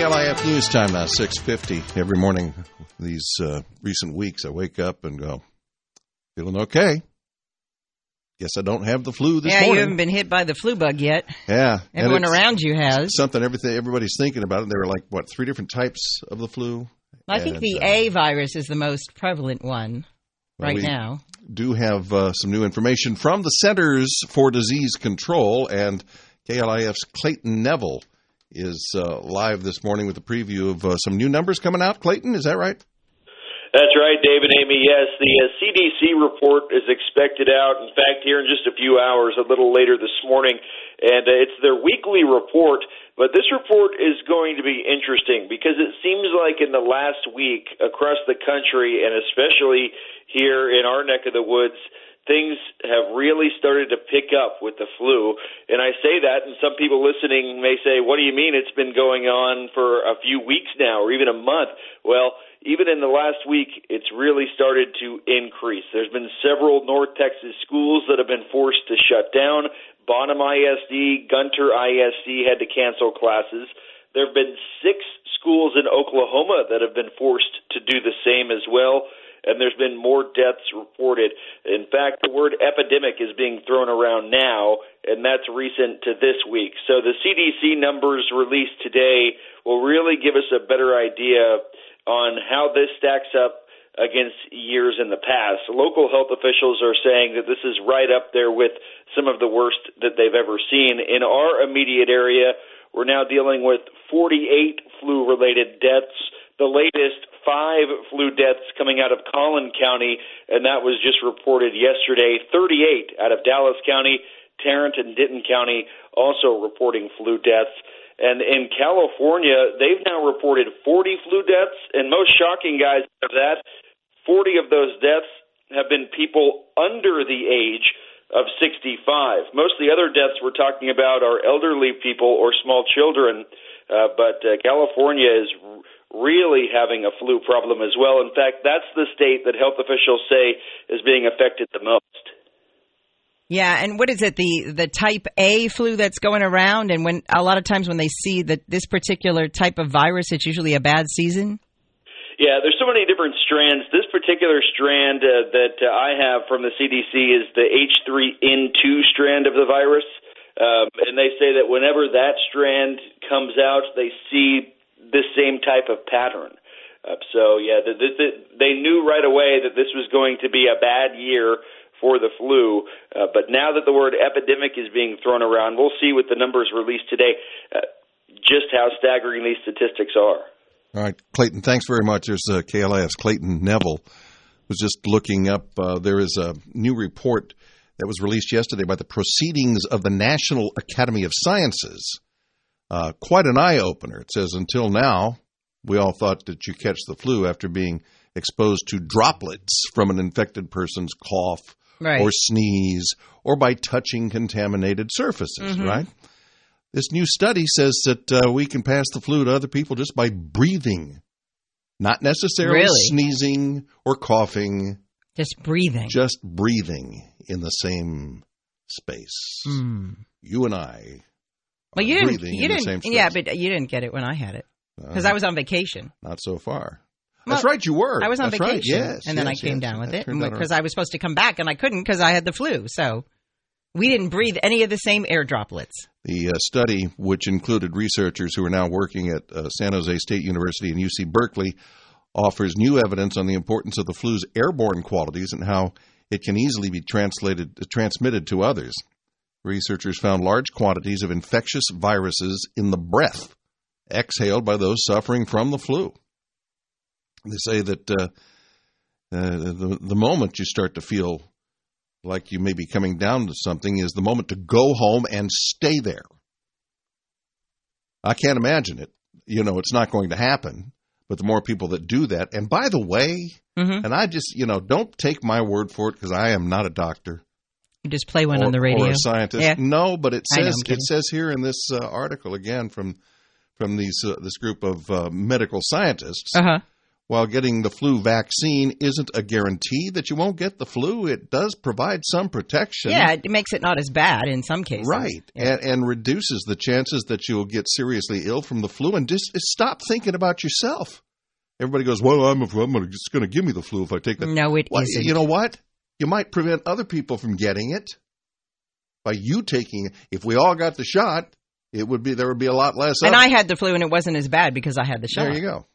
KLIF News Time now, 6:50. Every morning these recent weeks, I wake up and go, feeling okay. Guess I don't have the flu this morning. Yeah, you haven't been hit by the flu bug yet. Yeah. Everyone around you has. Something everybody's thinking about it. There were like, 3 different types of the flu? I think the A virus is the most prevalent one now. We do have some new information from the Centers for Disease Control, and KLIF's Clayton Neville is live this morning with a preview of some new numbers coming out. Clayton, is that right? That's right, David, Amy. Yes, the CDC report is expected out, in fact, here in just a few hours, a little later this morning, and it's their weekly report. But this report is going to be interesting because it seems like in the last week across the country, and especially here in our neck of the woods, things have really started to pick up with the flu. And I say that, and some people listening may say, what do you mean it's been going on for a few weeks now or even a month? Well, even in the last week, it's really started to increase. There's been several North Texas schools that have been forced to shut down. Bonham ISD, Gunter ISD had to cancel classes. There have been 6 schools in Oklahoma that have been forced to do the same as well. And there's been more deaths reported. In fact, the word epidemic is being thrown around now, and that's recent to this week. So the CDC numbers released today will really give us a better idea on how this stacks up against years in the past. Local health officials are saying that this is right up there with some of the worst that they've ever seen. In our immediate area, we're now dealing with 48 flu-related deaths. The latest 5 flu deaths coming out of Collin County, and that was just reported yesterday. 38 out of Dallas County, Tarrant and Denton County also reporting flu deaths. And in California, they've now reported 40 flu deaths, and most shocking, guys, of that, 40 of those deaths have been people under the age of 65. Most of the other deaths we're talking about are elderly people or small children, but California is really having a flu problem as well. In fact, that's the state that health officials say is being affected the most. Yeah, and what is it, the type A flu that's going around? And when a lot of times when they see this particular type of virus, it's usually a bad season? Yeah, there's so many different strands. This particular strand that I have from the CDC is the H3N2 strand of the virus. And they say that whenever that strand comes out, they see this same type of pattern. So, yeah, they knew right away that this was going to be a bad year for the flu. But now that the word epidemic is being thrown around, we'll see with the numbers released today just how staggering these statistics are. All right, Clayton, thanks very much. There's KLIF's Clayton Neville was just looking up. There is a new report that was released yesterday by the Proceedings of the National Academy of Sciences. Quite an eye-opener. It says, until now, we all thought that you catch the flu after being exposed to droplets from an infected person's cough or sneeze or by touching contaminated surfaces, right? This new study says that we can pass the flu to other people just by breathing, not necessarily sneezing or coughing. Just breathing. Just breathing in the same space. You and I. Well, you didn't. Yeah, but you didn't get it when I had it because I was on vacation. Not so far. That's right, you were. I was on vacation, right. Yes, and then I came down with it because I was supposed to come back and I couldn't because I had the flu. So we didn't breathe any of the same air droplets. The study, which included researchers who are now working at San Jose State University and UC Berkeley, offers new evidence on the importance of the flu's airborne qualities and how it can easily be transmitted to others. Researchers found large quantities of infectious viruses in the breath exhaled by those suffering from the flu. They say that the moment you start to feel like you may be coming down to something is the moment to go home and stay there. I can't imagine it. You know, it's not going to happen. But the more people that do that, and by the way, and I just, don't take my word for it because I am not a doctor. You just play one on the radio. Or a scientist. Yeah. No, but it says here in this article, again, from this group of medical scientists, while getting the flu vaccine isn't a guarantee that you won't get the flu, it does provide some protection. Yeah, it makes it not as bad in some cases. Right, Yeah. and reduces the chances that you'll get seriously ill from the flu. And just stop thinking about yourself. Everybody goes, well, it's going to give me the flu if I take that. No, it isn't. You know what? You might prevent other people from getting it by you taking it. If we all got the shot, there would be a lot less. And I had the flu, and it wasn't as bad because I had the shot. There you go.